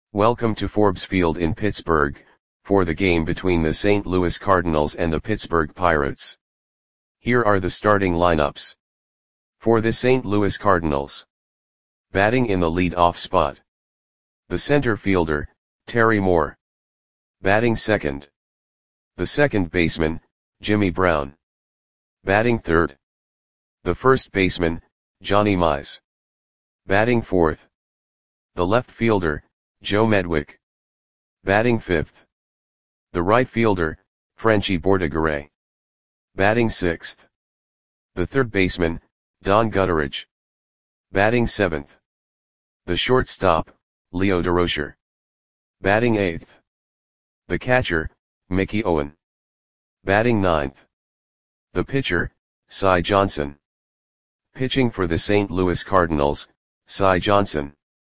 Welcome to Forbes Field in Pittsburgh, for the game between the St. Louis Cardinals and the Pittsburgh Pirates. Here are the starting lineups. For the St. Louis Cardinals. Batting in the lead-off spot. The center fielder, Terry Moore. Batting second. The second baseman, Jimmy Brown. Batting third. The first baseman, Johnny Mize. Batting fourth. The left fielder, Joe Medwick. Batting fifth. The right fielder, Frenchy Bordegaray. Batting sixth. The third baseman, Don Gutteridge. Batting seventh. The shortstop, Leo Durocher. Batting eighth. The catcher, Mickey Owen. Batting ninth. The pitcher, Cy Johnson. Pitching for the St. Louis Cardinals, Cy Johnson.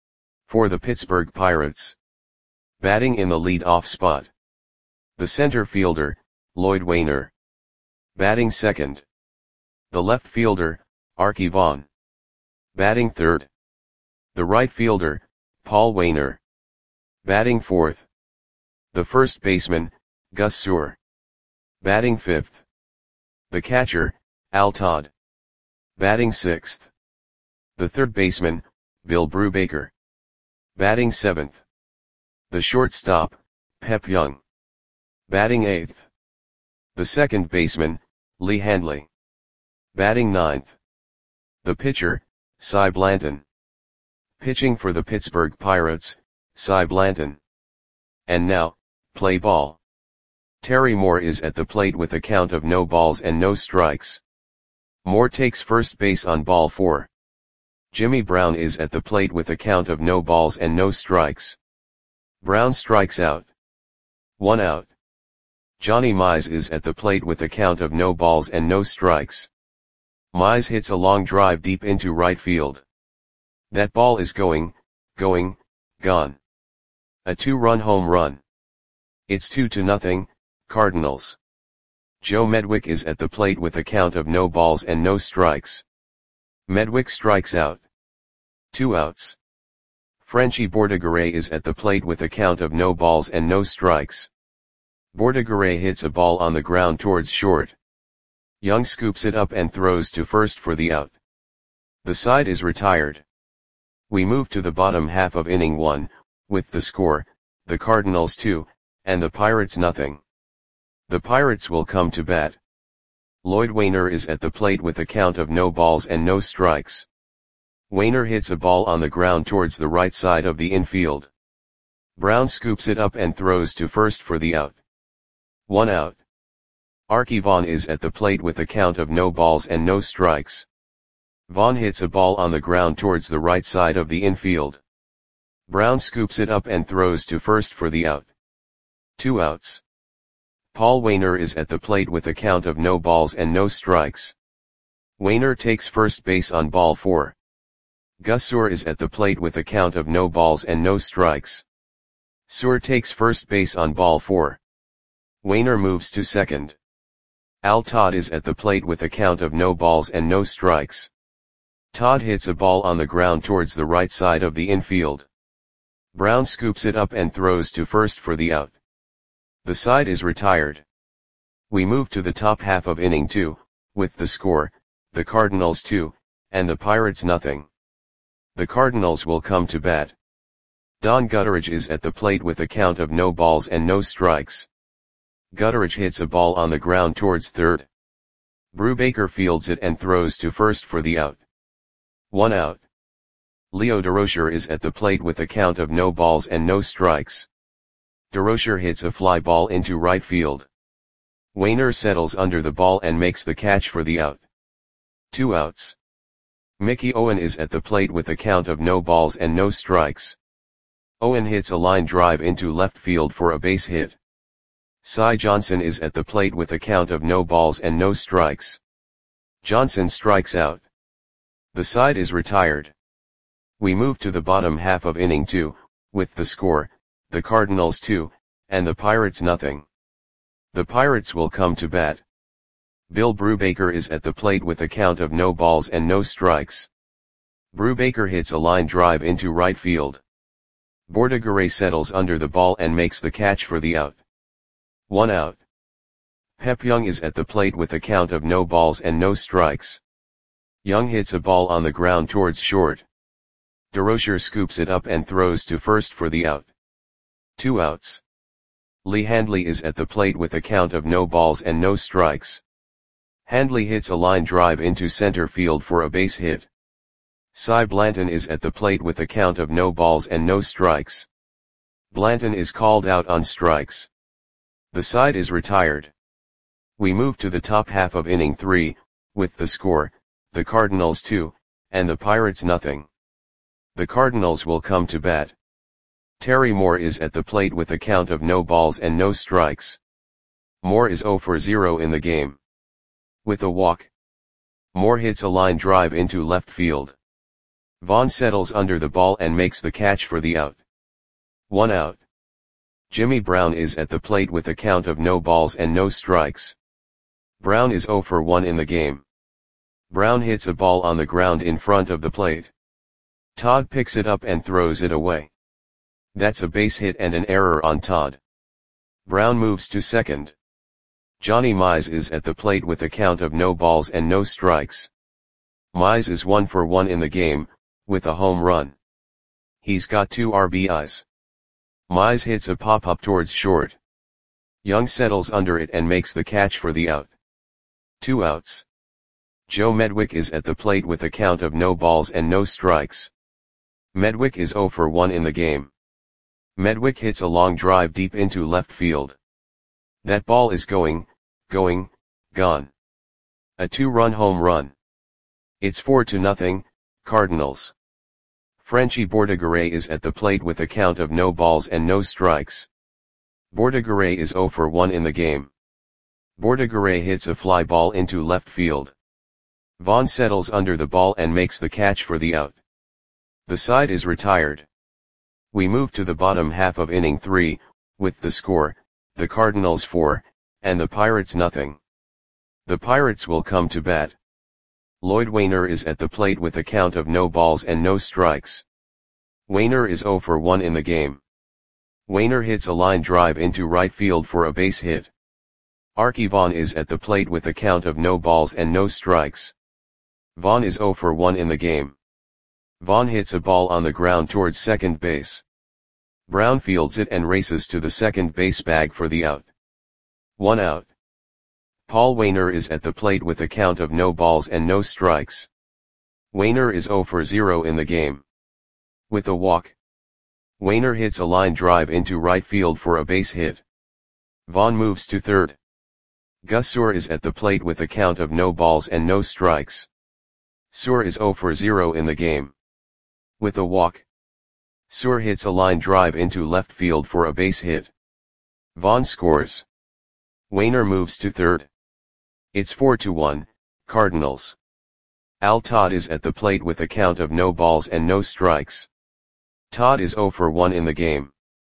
For the Pittsburgh Pirates. Batting in the lead-off spot. The center fielder, Lloyd Waner. Batting second. The left fielder, Arky Vaughan. Batting third. The right fielder, Paul Waner. Batting fourth. The first baseman, Gus Sewell. Batting fifth. The catcher, Al Todd. Batting sixth. The third baseman, Bill Brubaker. Batting seventh. The shortstop, Pep Young. Batting eighth. The second baseman, Lee Handley. Batting ninth. The pitcher, Cy Blanton. Pitching for the Pittsburgh Pirates, Cy Blanton. And now, play ball. Terry Moore is at the plate with a count of no balls and no strikes. Moore takes first base on ball 4. Jimmy Brown is at the plate with a count of no balls and no strikes. Brown strikes out. 1 out. Johnny Mize is at the plate with a count of no balls and no strikes. Mize hits a long drive deep into right field. That ball is gone. A 2-run home run. It's 2-0, Cardinals. Joe Medwick is at the plate with a count of no balls and no strikes. Medwick strikes out. 2 outs. Frenchy Bordegaray is at the plate with a count of no balls and no strikes. Bordegaray hits a ball on the ground towards short. Young scoops it up and throws to first for the out. The side is retired. We move to the bottom half of inning 1, with the score, the Cardinals 2, and the Pirates nothing. The Pirates will come to bat. Lloyd Waner is at the plate with a count of no balls and no strikes. Waner hits a ball on the ground towards the right side of the infield. Brown scoops it up and throws to first for the out. 1 out. Arky Vaughan is at the plate with a count of no balls and no strikes. Vaughan hits a ball on the ground towards the right side of the infield. Brown scoops it up and throws to first for the out. 2 outs. Paul Waner is at the plate with a count of no balls and no strikes. Waner takes first base on ball 4. Gus Sewell is at the plate with a count of no balls and no strikes. Sewell takes first base on ball 4. Waner moves to second. Al Todd is at the plate with a count of no balls and no strikes. Todd hits a ball on the ground towards the right side of the infield. Brown scoops it up and throws to first for the out. The side is retired. We move to the top half of inning 2, with the score, the Cardinals 2, and the Pirates nothing. The Cardinals will come to bat. Don Gutteridge is at the plate with a count of no balls and no strikes. Gutteridge hits a ball on the ground towards third. Brubaker fields it and throws to first for the out. 1 out. Leo Durocher is at the plate with a count of no balls and no strikes. Durocher hits a fly ball into right field. Waner settles under the ball and makes the catch for the out. 2 outs. Mickey Owen is at the plate with a count of no balls and no strikes. Owen hits a line drive into left field for a base hit. Cy Johnson is at the plate with a count of no balls and no strikes. Johnson strikes out. The side is retired. We move to the bottom half of inning 2, with the score, the Cardinals 2, and the Pirates nothing. The Pirates will come to bat. Bill Brubaker is at the plate with a count of no balls and no strikes. Brubaker hits a line drive into right field. Bordigaray settles under the ball and makes the catch for the out. 1 out. Pep Young is at the plate with a count of no balls and no strikes. Young hits a ball on the ground towards short. DeRocher scoops it up and throws to first for the out. 2 outs. Lee Handley is at the plate with a count of no balls and no strikes. Handley hits a line drive into center field for a base hit. Cy Blanton is at the plate with a count of no balls and no strikes. Blanton is called out on strikes. The side is retired. We move to the top half of inning 3, with the score, the Cardinals 2, and the Pirates nothing. The Cardinals will come to bat. Terry Moore is at the plate with a count of no balls and no strikes. Moore is 0 for 0 in the game. With a walk, Moore hits a line drive into left field. Vaughn settles under the ball and makes the catch for the out. 1 out. Jimmy Brown is at the plate with a count of no balls and no strikes. Brown is 0 for 1 in the game. Brown hits a ball on the ground in front of the plate. Todd picks it up and throws it away. That's a base hit and an error on Todd. Brown moves to second. Johnny Mize is at the plate with a count of no balls and no strikes. Mize is 1 for 1 in the game, with a home run. He's got 2 RBIs. Mize hits a pop-up towards short. Young settles under it and makes the catch for the out. 2 outs. Joe Medwick is at the plate with a count of no balls and no strikes. Medwick is 0 for 1 in the game. Medwick hits a long drive deep into left field. That ball is gone. A 2-run home run. It's 4-0, Cardinals. Frenchie Bordigaray is at the plate with a count of no balls and no strikes. Bordigaray is 0 for 1 in the game. Bordigaray hits a fly ball into left field. Vaughn settles under the ball and makes the catch for the out. The side is retired. We move to the bottom half of inning 3, with the score, the Cardinals 4, and the Pirates nothing. The Pirates will come to bat. Lloyd Wainer is at the plate with a count of no balls and no strikes. Wainer is 0 for 1 in the game. Wainer hits a line drive into right field for a base hit. Arky Vaughan is at the plate with a count of no balls and no strikes. Vaughan is 0 for 1 in the game. Vaughan hits a ball on the ground towards second base. Brown fields it and races to the second base bag for the out. 1 out. Paul Wainer is at the plate with a count of no balls and no strikes. Wainer is 0 for 0 in the game. With a walk, Wainer hits a line drive into right field for a base hit. Vaughan moves to third. Gus Suhr is at the plate with a count of no balls and no strikes. Suhr is 0 for 0 in the game. With a walk, Suhr hits a line drive into left field for a base hit. Vaughan scores. Wainer moves to third. It's 4-1, Cardinals. Al Todd is at the plate with a count of no balls and no strikes. Todd is 0 for 1 in the game.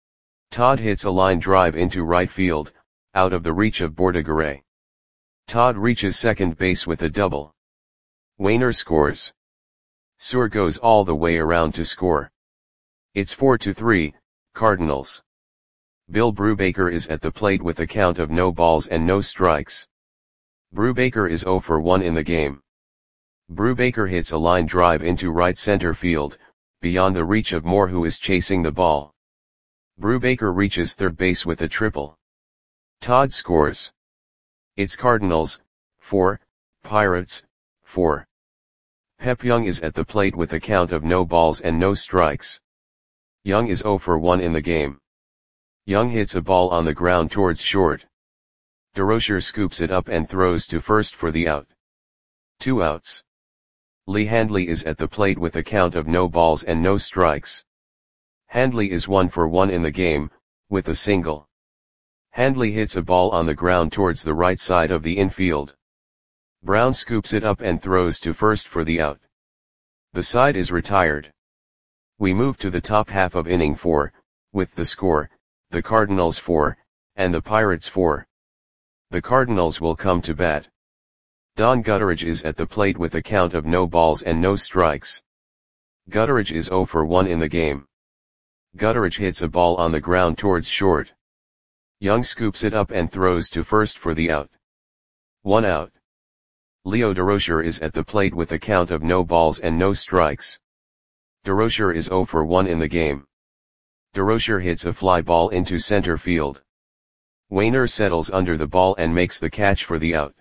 Todd hits a line drive into right field, out of the reach of Bordigaray. Todd reaches second base with a double. Wainer scores. Suhr goes all the way around to score. It's 4-3, Cardinals. Bill Brubaker is at the plate with a count of no balls and no strikes. Brubaker is 0 for 1 in the game. Brubaker hits a line drive into right center field, beyond the reach of Moore who is chasing the ball. Brubaker reaches third base with a triple. Todd scores. It's Cardinals, 4, Pirates, 4. Pep Young is at the plate with a count of no balls and no strikes. Young is 0 for 1 in the game. Young hits a ball on the ground towards short. DeRocher scoops it up and throws to first for the out. 2 outs. Lee Handley is at the plate with a count of no balls and no strikes. Handley is 1 for 1 in the game, with a single. Handley hits a ball on the ground towards the right side of the infield. Brown scoops it up and throws to first for the out. The side is retired. We move to the top half of inning 4, with the score, the Cardinals 4, and the Pirates 4. The Cardinals will come to bat. Don Gutteridge is at the plate with a count of no balls and no strikes. Gutteridge is 0 for 1 in the game. Gutteridge hits a ball on the ground towards short. Young scoops it up and throws to first for the out. 1 out. Leo Durocher is at the plate with a count of no balls and no strikes. Durocher is 0 for 1 in the game. Durocher hits a fly ball into center field. Wainer settles under the ball and makes the catch for the out.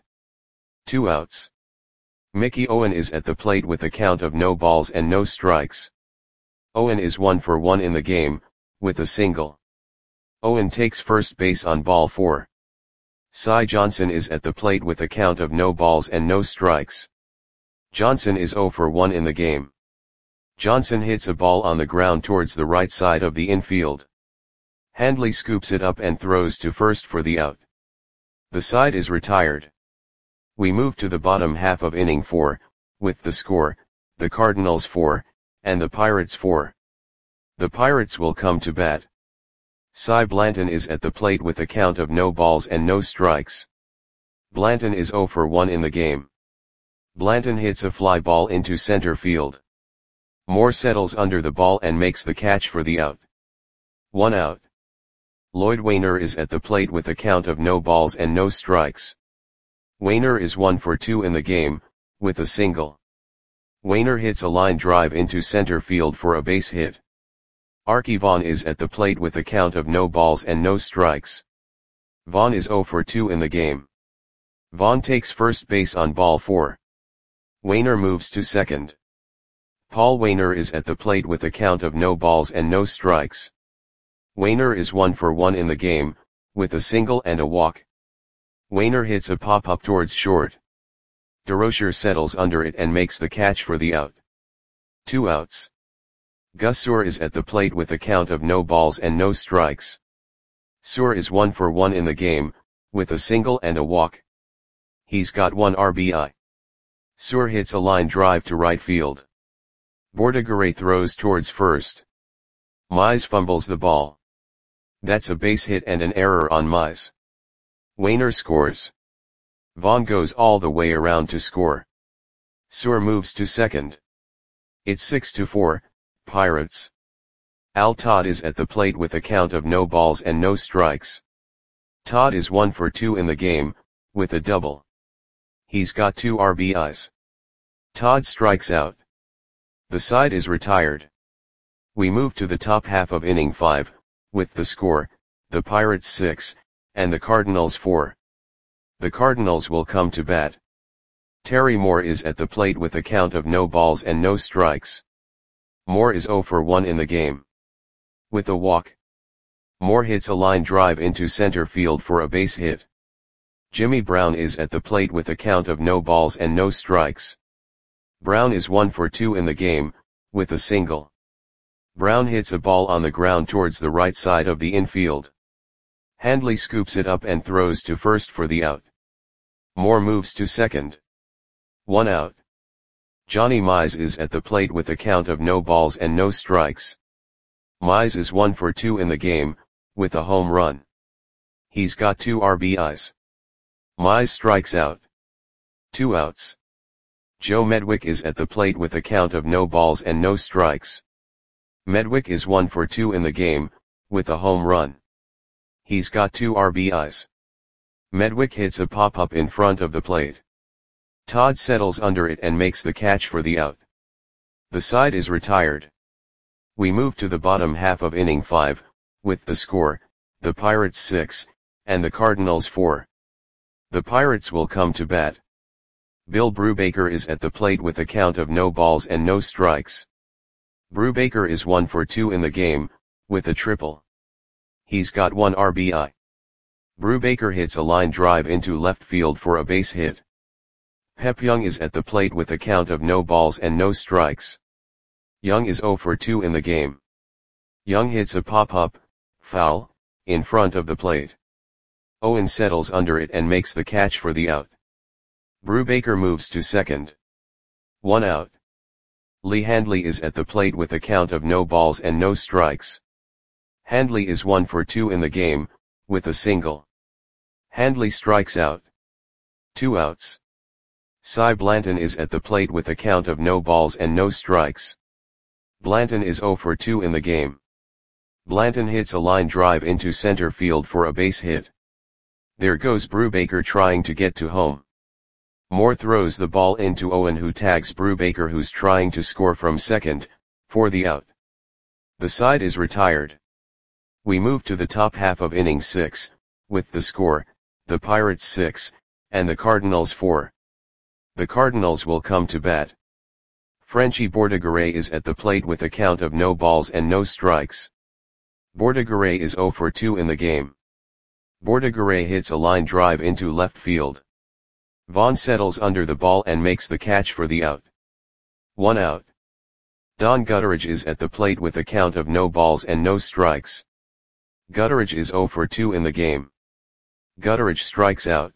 2 outs. Mickey Owen is at the plate with a count of no balls and no strikes. Owen is 1 for 1 in the game, with a single. Owen takes first base on ball 4. Cy Johnson is at the plate with a count of no balls and no strikes. Johnson is 0 for 1 in the game. Johnson hits a ball on the ground towards the right side of the infield. Handley scoops it up and throws to first for the out. The side is retired. We move to the bottom half of inning 4, with the score, the Cardinals 4, and the Pirates 4. The Pirates will come to bat. Cy Blanton is at the plate with a count of no balls and no strikes. Blanton is 0 for 1 in the game. Blanton hits a fly ball into center field. Moore settles under the ball and makes the catch for the out. 1 out. Lloyd Wainer is at the plate with a count of no balls and no strikes. Wainer is 1 for 2 in the game, with a single. Wainer hits a line drive into center field for a base hit. Archie Vaughn is at the plate with a count of no balls and no strikes. Vaughn is 0 for 2 in the game. Vaughn takes first base on ball 4. Wainer moves to second. Paul Wainer is at the plate with a count of no balls and no strikes. Wainer is 1 for 1 in the game, with a single and a walk. Wainer hits a pop-up towards short. Durocher settles under it and makes the catch for the out. 2 outs. Gus Suhr is at the plate with a count of no balls and no strikes. Suhr is 1 for 1 in the game, with a single and a walk. He's got 1 RBI. Suhr hits a line drive to right field. Bordigaray throws towards first. Mize fumbles the ball. That's a base hit and an error on Mize. Wainer scores. Vaughn goes all the way around to score. Suhr moves to second. It's 6-4, Pirates. Al Todd is at the plate with a count of no balls and no strikes. Todd is 1 for 2 in the game, with a double. He's got 2 RBIs. Todd strikes out. The side is retired. We move to the top half of inning 5, with the score, the Pirates 6, and the Cardinals 4. The Cardinals will come to bat. Terry Moore is at the plate with a count of no balls and no strikes. Moore is 0 for 1 in the game. With a walk. Moore hits a line drive into center field for a base hit. Jimmy Brown is at the plate with a count of no balls and no strikes. Brown is 1 for 2 in the game, with a single. Brown hits a ball on the ground towards the right side of the infield. Handley scoops it up and throws to first for the out. Moore moves to second. 1 out. Johnny Mize is at the plate with a count of no balls and no strikes. Mize is 1 for 2 in the game, with a home run. He's got 2 RBIs. Mize strikes out. 2 outs. Joe Medwick is at the plate with a count of no balls and no strikes. Medwick is 1 for 2 in the game, with a home run. He's got 2 RBIs. Medwick hits a pop-up in front of the plate. Todd settles under it and makes the catch for the out. The side is retired. We move to the bottom half of inning 5, with the score, the Pirates 6, and the Cardinals 4. The Pirates will come to bat. Bill Brubaker is at the plate with a count of no balls and no strikes. Brubaker is 1 for 2 in the game, with a triple. He's got 1 RBI. Brubaker hits a line drive into left field for a base hit. Pep Young is at the plate with a count of no balls and no strikes. Young is 0 for 2 in the game. Young hits a pop-up, foul, in front of the plate. Owen settles under it and makes the catch for the out. Brubaker moves to second. 1 out. Lee Handley is at the plate with a count of no balls and no strikes. Handley is 1 for 2 in the game, with a single. Handley strikes out. 2 outs. Cy Blanton is at the plate with a count of no balls and no strikes. Blanton is 0 for 2 in the game. Blanton hits a line drive into center field for a base hit. There goes Brubaker trying to get to home. Moore throws the ball into Owen, who tags Brubaker, who's trying to score from second, for the out. The side is retired. We move to the top half of inning 6, with the score, the Pirates 6, and the Cardinals 4. The Cardinals will come to bat. Frenchy Bordegaray is at the plate with a count of no balls and no strikes. Bordegaray is 0 for 2 in the game. Bordegaray hits a line drive into left field. Vaughn settles under the ball and makes the catch for the out. 1 out. Don Gutteridge is at the plate with a count of no balls and no strikes. Gutteridge is 0 for 2 in the game. Gutteridge strikes out.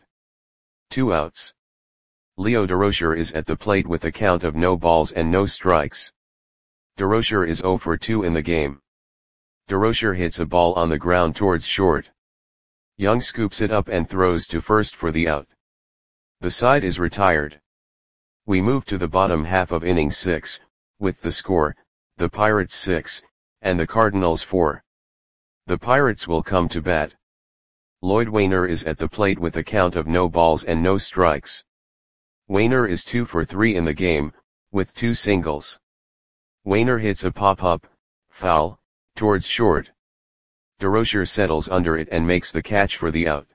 2 outs. Leo Durocher is at the plate with a count of no balls and no strikes. Durocher is 0 for 2 in the game. Durocher hits a ball on the ground towards short. Young scoops it up and throws to first for the out. The side is retired. We move to the bottom half of inning 6, with the score, the Pirates 6, and the Cardinals 4. The Pirates will come to bat. Lloyd Wainer is at the plate with a count of no balls and no strikes. Wainer is 2 for 3 in the game, with 2 singles. Wainer hits a pop-up, foul, towards short. Durocher settles under it and makes the catch for the out.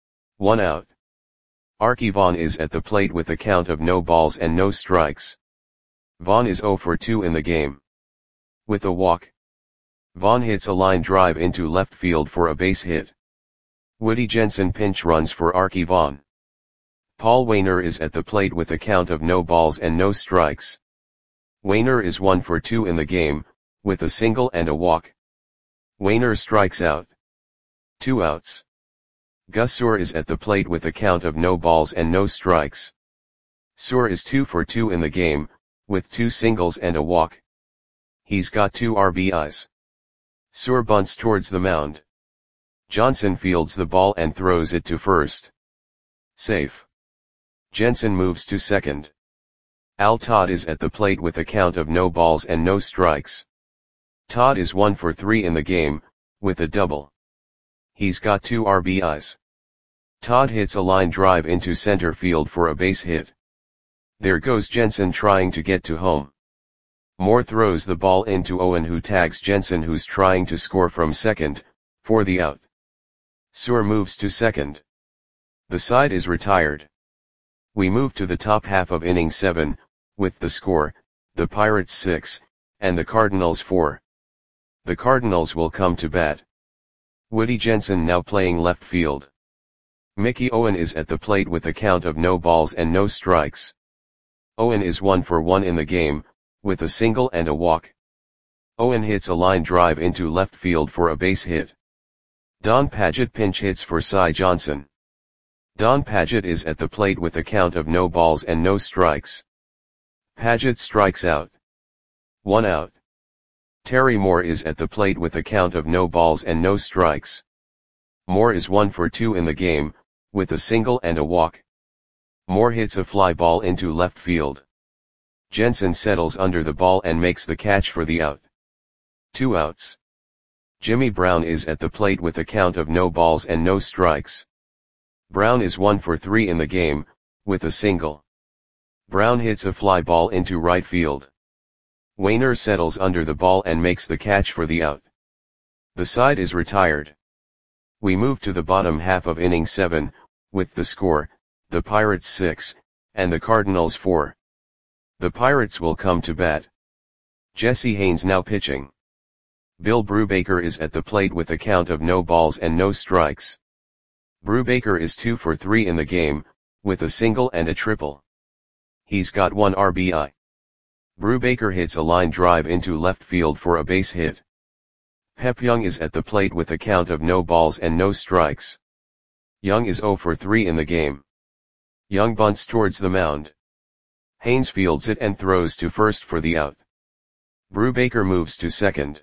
1 out. Arky Vaughan is at the plate with a count of no balls and no strikes. Vaughan is 0 for 2 in the game. With a walk. Vaughan hits a line drive into left field for a base hit. Woody Jensen pinch runs for Arky Vaughan. Paul Wainer is at the plate with a count of no balls and no strikes. Wainer is 1 for 2 in the game, with a single and a walk. Wainer strikes out. 2 outs. Gus Suhr is at the plate with a count of no balls and no strikes. Suhr is 2 for 2 in the game, with 2 singles and a walk. He's got 2 RBIs. Suhr bunts towards the mound. Johnson fields the ball and throws it to first. Safe. Jensen moves to second. Al Todd is at the plate with a count of no balls and no strikes. Todd is 1 for 3 in the game, with a double. He's got 2 RBIs. Todd hits a line drive into center field for a base hit. There goes Jensen trying to get to home. Moore throws the ball into Owen, who tags Jensen, who's trying to score from second, for the out. Suhr moves to second. The side is retired. We move to the top half of inning 7, with the score, the Pirates 6, and the Cardinals 4. The Cardinals will come to bat. Woody Jensen now playing left field. Mickey Owen is at the plate with a count of no balls and no strikes. Owen is 1 for 1 in the game, with a single and a walk. Owen hits a line drive into left field for a base hit. Don Padgett pinch hits for Cy Johnson. Don Padgett is at the plate with a count of no balls and no strikes. Padgett strikes out. 1 out. Terry Moore is at the plate with a count of no balls and no strikes. Moore is 1 for 2 in the game, with a single and a walk. Moore hits a fly ball into left field. Jensen settles under the ball and makes the catch for the out. 2 outs. Jimmy Brown is at the plate with a count of no balls and no strikes. Brown is 1 for 3 in the game, with a single. Brown hits a fly ball into right field. Wainer settles under the ball and makes the catch for the out. The side is retired. We move to the bottom half of inning 7, with the score, the Pirates 6, and the Cardinals 4. The Pirates will come to bat. Jesse Haynes now pitching. Bill Brubaker is at the plate with a count of no balls and no strikes. Brubaker is 2 for 3 in the game, with a single and a triple. He's got 1 RBI. Brubaker hits a line drive into left field for a base hit. Pep Young is at the plate with a count of no balls and no strikes. Young is 0 for 3 in the game. Young bunts towards the mound. Haynes fields it and throws to first for the out. Brubaker moves to second.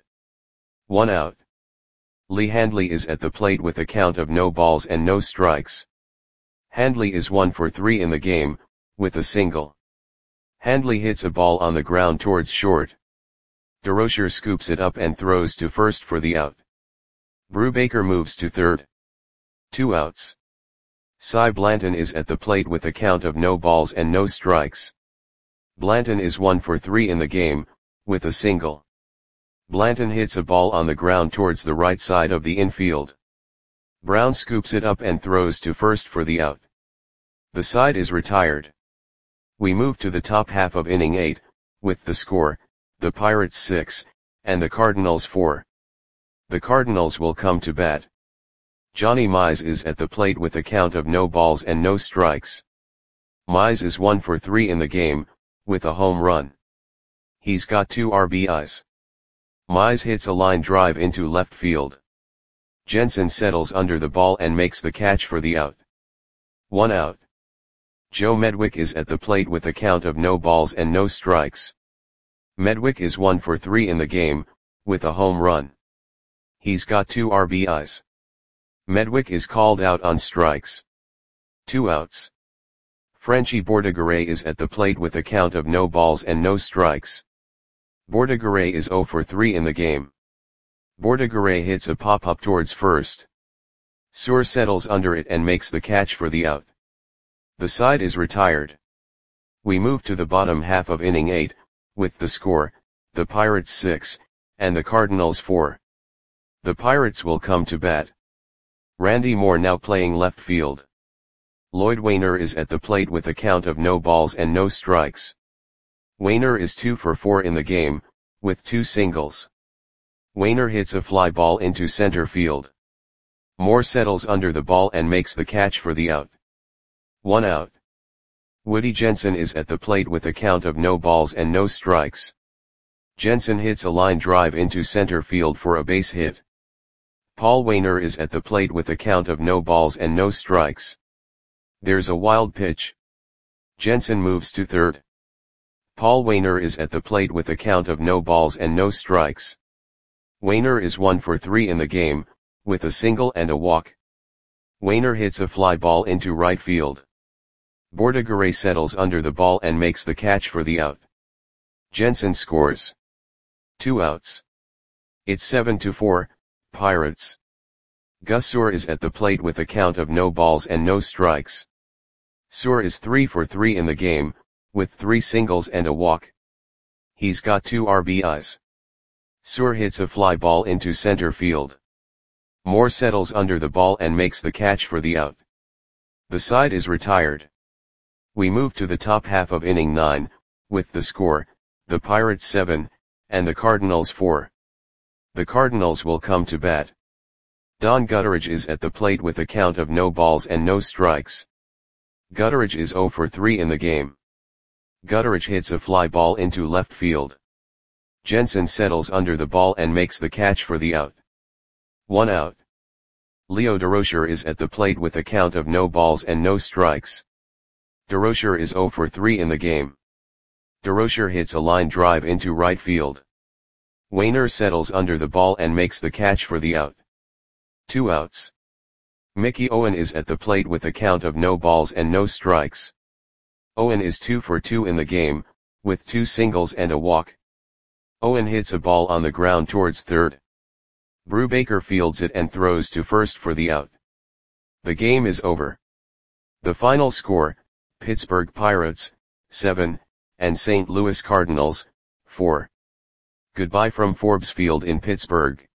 1 out. Lee Handley is at the plate with a count of no balls and no strikes. Handley is 1 for 3 in the game, with a single. Handley hits a ball on the ground towards short. DeRocher scoops it up and throws to first for the out. Brubaker moves to third. 2 outs. Cy Blanton is at the plate with a count of no balls and no strikes. Blanton is 1 for 3 in the game, with a single. Blanton hits a ball on the ground towards the right side of the infield. Brown scoops it up and throws to first for the out. The side is retired. We move to the top half of inning 8, with the score, the Pirates 6, and the Cardinals 4. The Cardinals will come to bat. Johnny Mize is at the plate with a count of no balls and no strikes. Mize is 1 for 3 in the game, with a home run. He's got 2 RBIs. Mize hits a line drive into left field. Jensen settles under the ball and makes the catch for the out. 1 out. Joe Medwick is at the plate with a count of no balls and no strikes. Medwick is 1 for 3 in the game, with a home run. He's got 2 RBIs. Medwick is called out on strikes. 2 outs. Frenchy Bordigaray is at the plate with a count of no balls and no strikes. Bordigaray is 0 for 3 in the game. Bordigaray hits a pop-up towards first. Suhr settles under it and makes the catch for the out. The side is retired. We move to the bottom half of inning 8, with the score, the Pirates 6, and the Cardinals 4. The Pirates will come to bat. Randy Moore now playing left field. Lloyd Wainer is at the plate with a count of no balls and no strikes. Wainer is 2 for 4 in the game, with 2 singles. Wainer hits a fly ball into center field. Moore settles under the ball and makes the catch for the out. 1 out. Woody Jensen is at the plate with a count of no balls and no strikes. Jensen hits a line drive into center field for a base hit. Paul Wainer is at the plate with a count of no balls and no strikes. There's a wild pitch. Jensen moves to third. Paul Wainer is at the plate with a count of no balls and no strikes. Wainer is 1 for 3 in the game, with a single and a walk. Wainer hits a fly ball into right field. Bordigaray settles under the ball and makes the catch for the out. Jensen scores. 2 outs. It's 7-4, Pirates. Gus Suhr is at the plate with a count of no balls and no strikes. Suhr is 3 for 3 in the game, with 3 singles and a walk. He's got 2 RBIs. Suhr hits a fly ball into center field. Moore settles under the ball and makes the catch for the out. The side is retired. We move to the top half of inning 9, with the score, the Pirates 7, and the Cardinals 4. The Cardinals will come to bat. Don Gutteridge is at the plate with a count of no balls and no strikes. Gutteridge is 0 for 3 in the game. Gutteridge hits a fly ball into left field. Jensen settles under the ball and makes the catch for the out. 1 out. Leo DeRocher is at the plate with a count of no balls and no strikes. DeRocher is 0 for 3 in the game. DeRocher hits a line drive into right field. Wainer settles under the ball and makes the catch for the out. 2 outs. Mickey Owen is at the plate with a count of no balls and no strikes. Owen is 2 for 2 in the game, with 2 singles and a walk. Owen hits a ball on the ground towards third. Brubaker fields it and throws to first for the out. The game is over. The final score, Pittsburgh Pirates, 7, and St. Louis Cardinals, 4. Goodbye from Forbes Field in Pittsburgh.